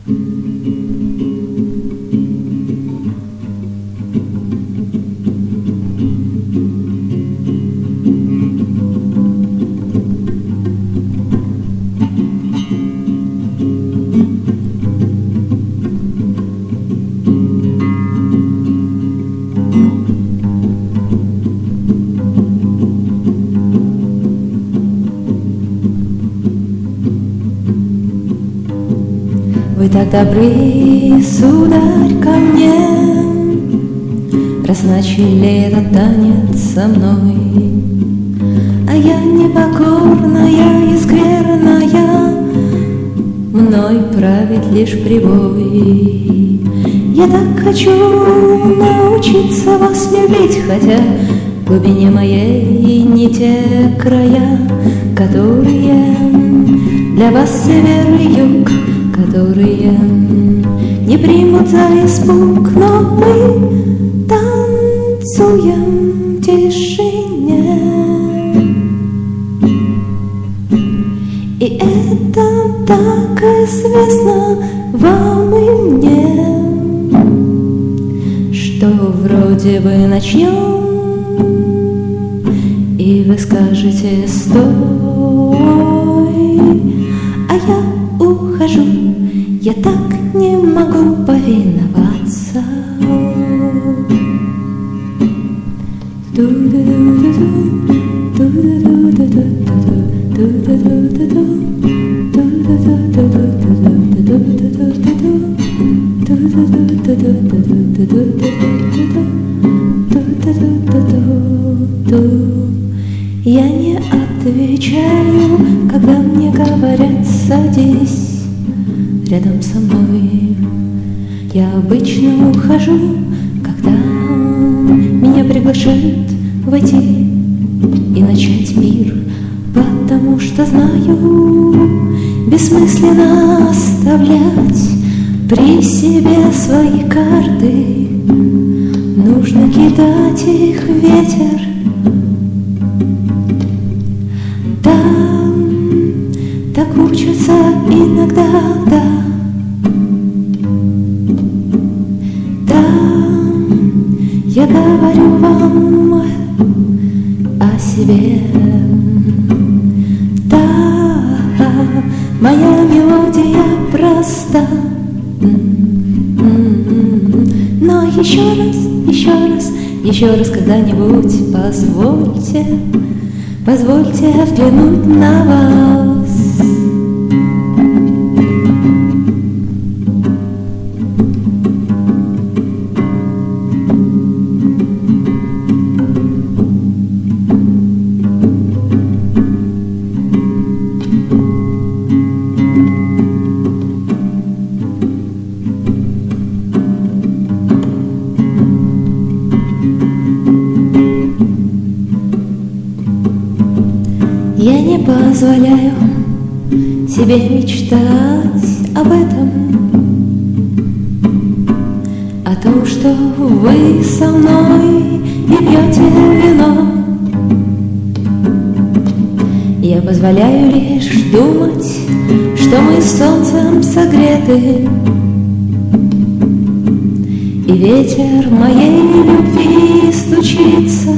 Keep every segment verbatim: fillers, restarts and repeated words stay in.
Вы так добры, сударь, ко мне, раз начали этот танец со мной. А я непокорная и скверная, мной правит лишь прибой. Я так хочу научиться вас любить, хотя в глубине моей не те края, которые для вас север и юг, которые не примут за испуг, но мы танцуем в тишине. И это так известно вам и мне, что вроде бы начнем, и вы скажете «стой», а я ухожу. Я так не могу повиноваться. Я не отвечаю, когда мне говорят «садись» рядом со мной. Я обычно ухожу, когда меня приглашают войти и начать мир, потому что знаю, бессмысленно оставлять при себе свои карты. Нужно кидать их в ветер. Да, так учатся иногда, да. Да, я говорю вам о себе. Да, моя мелодия проста. Но еще раз, еще раз, еще раз когда-нибудь позвольте, позвольте взглянуть на вас. Я не позволяю себе мечтать об этом, о том, что вы со мной и пьете вино. Я позволяю лишь думать, что мы с солнцем согреты, и ветер моей любви стучится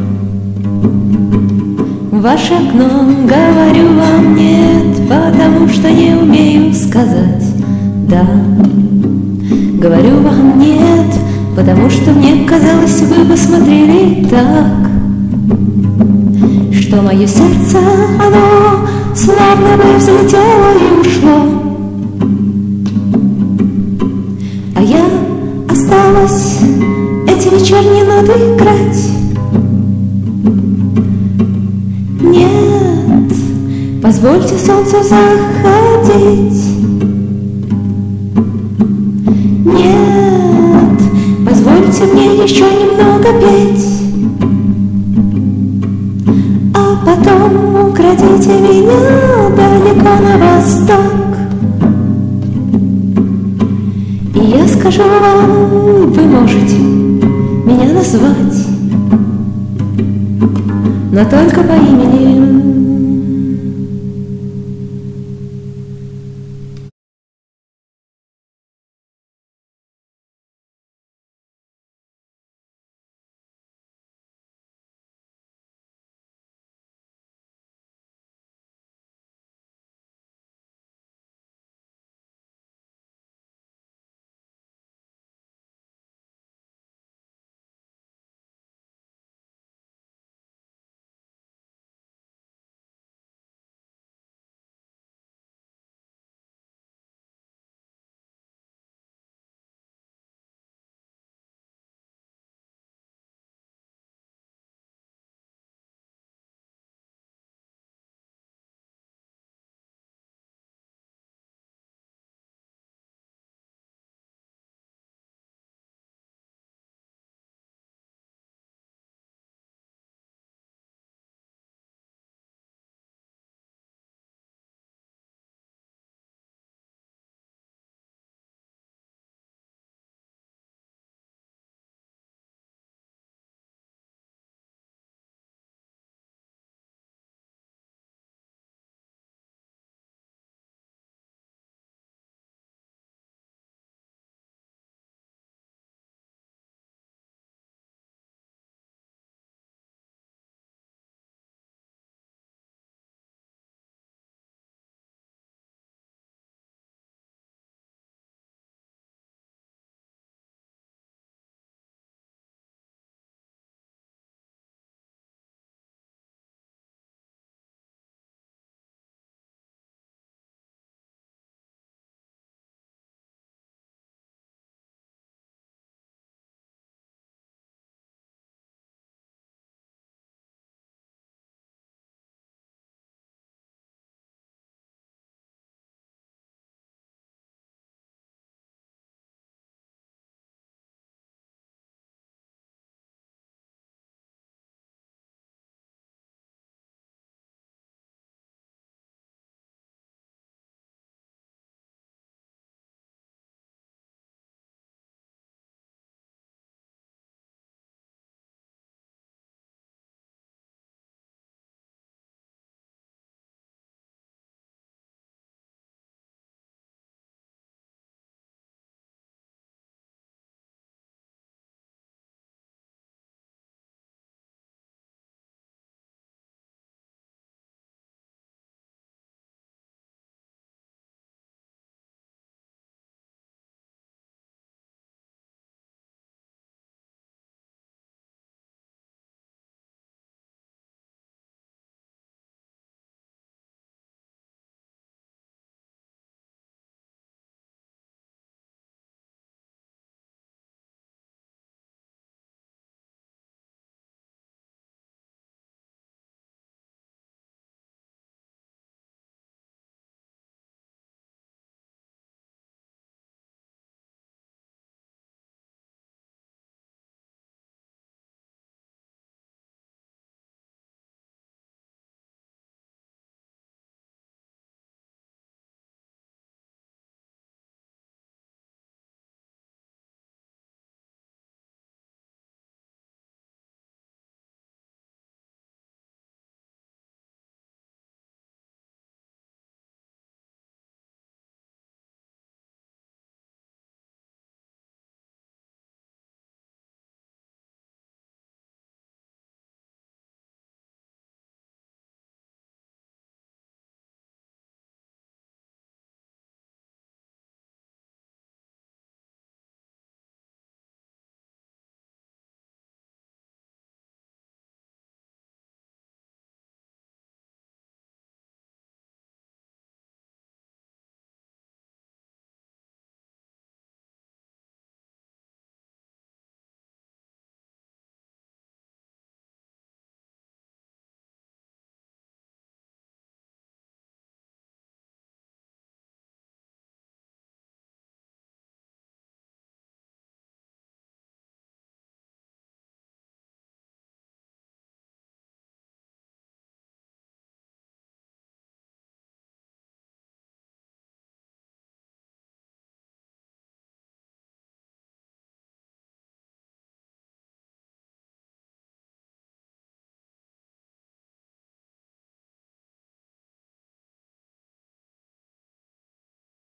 в ваше окно. Говорю вам нет, потому что не умею сказать да. Говорю вам нет, потому что мне казалось, вы бы смотрели так, что мое сердце, оно словно бы взлетело и ушло, а я осталась эти вечерние ноты играть. Нет, позвольте солнцу заходить. Нет, позвольте мне еще немного петь, а потом украдите меня далеко на восток. И я скажу вам, вы можете меня назвать, но только по имени.